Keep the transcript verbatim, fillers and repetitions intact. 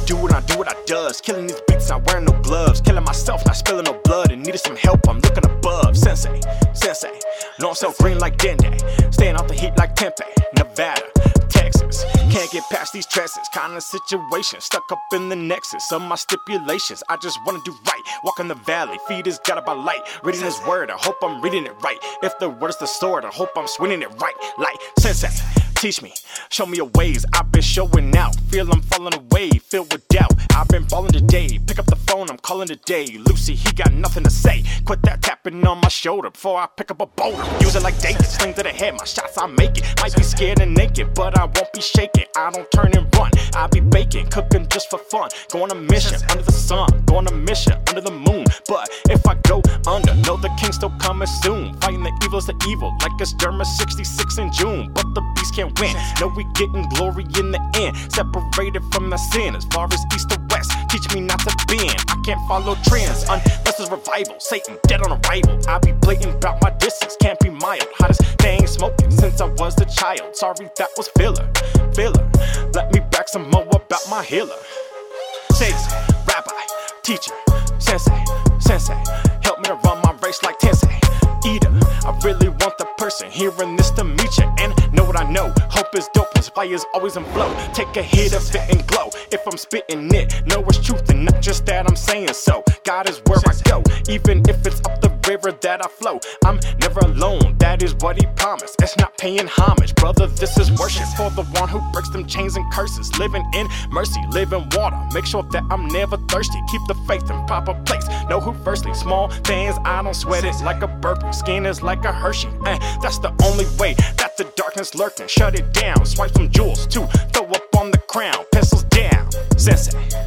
do what I do what I does. Killing these beats, not wearing no gloves. Killing myself, not spilling no blood. And needed some help, I'm looking above. Sensei, sensei, no I'm so green like Dende. Staying off the heat like Tempe, Nevada, Texas. Can't get past these stresses, kind of situation. Stuck up in the nexus of my stipulations. I just wanna do right, walk in the valley. Feed is God by light, reading his word, I hope I'm reading it right. If the word is the sword, I hope I'm swinging it right. Like sensei, teach me, show me your ways. I've been showing out, feel I'm falling away, filled with doubt. I've been balling today, pick up the phone, I'm calling today. Lucy, he got nothing to say. Quit that tapping on my shoulder before I pick up a boulder. Use it like David, swing to the head, my shots I make it. Might be scared and naked, but I won't be shaking. I don't turn and run, I be baking, cooking just for fun. Go on a mission under the sun, go on a mission under the moon. But if I go under, know the king's still coming soon. Fighting the evil is the evil, like it's German sixty-six in June. But the beast can't win, no we getting glory in the end. Separated from the sin, as far as east to west. Teach me not to bend, I can't follow trends unless it's revival. Satan dead on arrival, I be blatant about my distance. Can't be mild, hottest thing smoking since I was a child. Sorry that was filler, filler. Let me back some more about my healer. Says, rabbi, teacher, sensei, sensei. Help me to run my race like Tensei. Eater, I really want the person hearing this to meet you. And know what I know, hope is dope and fire's always in flow. Take a hit of it and glow. If I'm spitting it, know it's truth and not just that I'm saying so. God is where I go, even if it's up the river that I flow. I'm never alone, that is what he promised. It's not paying homage, brother, this is worship for the one who breaks them chains and curses. Living in mercy, live in water, make sure that I'm never thirsty. Keep the faith in proper place, know who firstly. Small things, I don't sweat it like a burpee. Skin is like a Hershey, and that's the only way that the darkness lurking. Shut it down, swipe some jewels to throw up on the crown. Pencils down, sensei.